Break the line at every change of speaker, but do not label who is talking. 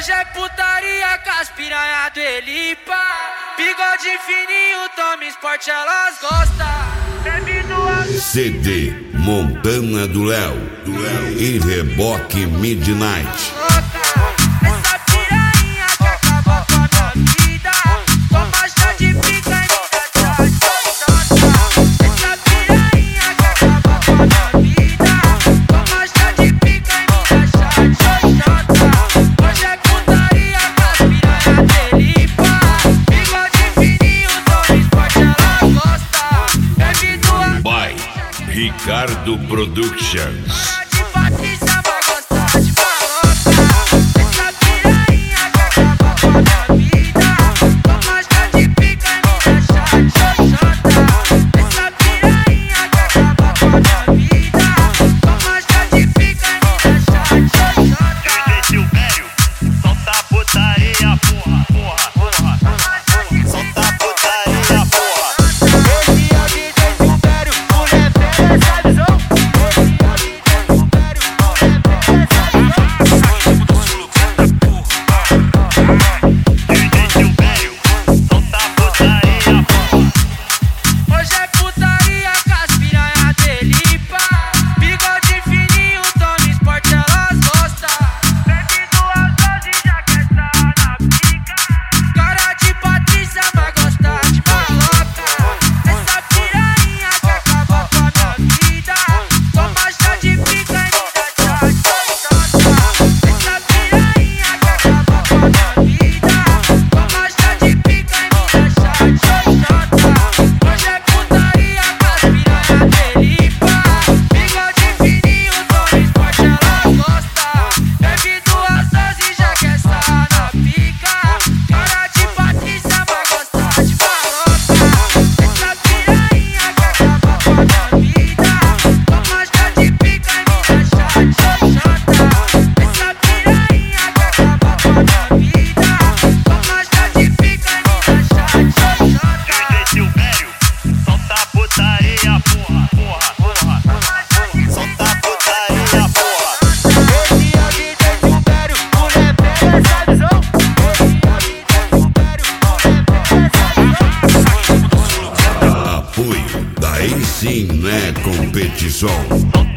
Hoje é putaria com as piranha do Elipa. Bigode fininho, toma esporte, elas gostam.
CD Montana do Léo e Reboque Midnight.
Essa piranha que acabou com a minha vida, com marcha de pica e essa piranha que acabou com a minha vida, com marcha de pica e me deixa xoxota. Hoje é putaria com as piranha do Elipa. Bigode fininho, toma esporte, elas gostam. Bebe duas
By Ricardo Productions.
de Patrícia vai gostar de maloca. Essa piranha que acabou com a minha vida, com marcha de pica e me deixa xoxota. Essa piranha que acabou com a minha vida, com marcha de pica e me deixa xoxota.
DJ Silvério, solta a putaria, porra, porra, porra. Solta a putaria, porra.
Esse é o DJ Silvério, mulher velha, essa visão. Esse é o DJ Silvério, mulher velha, essa
DJ Silvério, solta a putaria, porra.
Hoje é putaria com as piranha do Elipa. Bigode fininho, toma esporte, elas gostam. Bebe duas doses, já quer estar na pica. Cara de Patrícia vai gostar de maloca. Essa piranha que acabou com a minha vida, com marcha de pica e me deixa xoxota. Essa piranha que acabou com a minha vida, com marcha de pica e me deixa xoxota. Hoje é putaria com as piranha do Elipa. Bigode fininho, toma esporte, elas gostam. Bebe duas doses, já quer estar na pica. Cara de Patrícia vai gostar de maloca. Essa piranha que acabou com a minha vida, com marcha de pica e me deixa xoxota. Essa piranha que acabou com a minha vida, com marcha de pica e me deixa xoxota.
DJ Silvério, solta a putaria, porra, porra, porra. Solta a putaria, porra.
Esse é o DJ Silvério, mulher velha, essa visão. Esse é o DJ Silvério, mulher velha, essa visão.
Apoio, daí sim, né, competição.
Solta